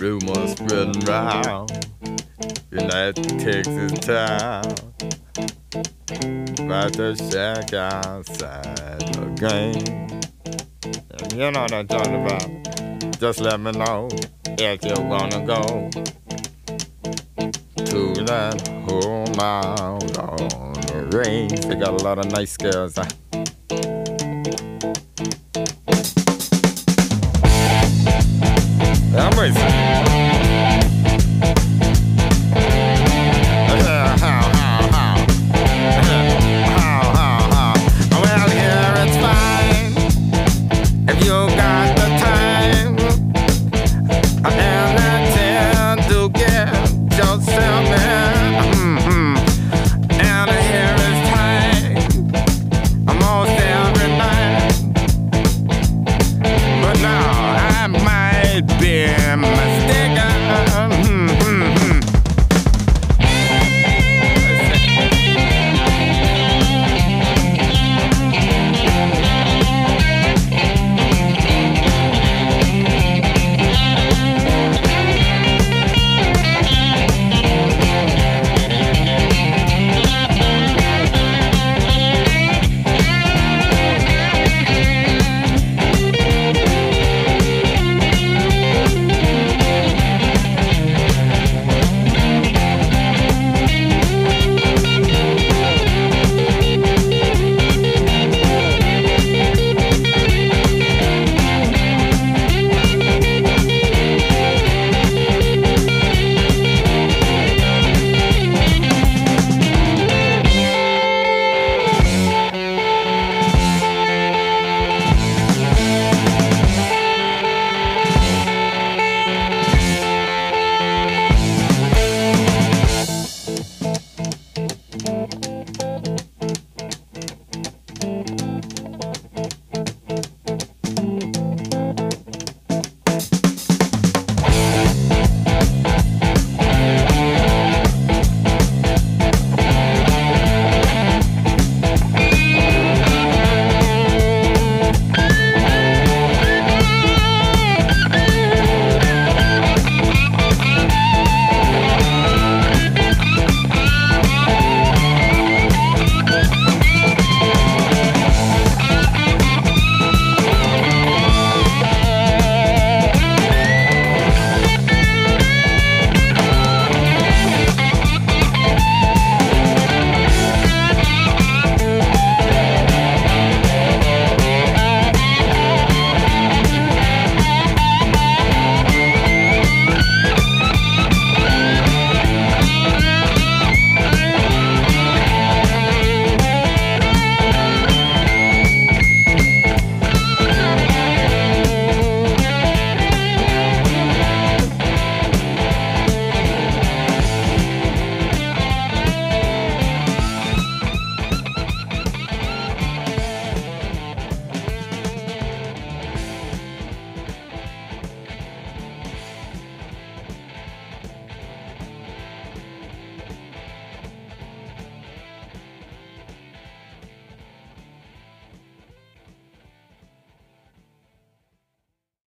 Rumors spreading round in that Texas town about the shack outside the game. And you know what I'm talking about. Just let me know if you wanna go to that home out on the range. They got a lot of nice girls.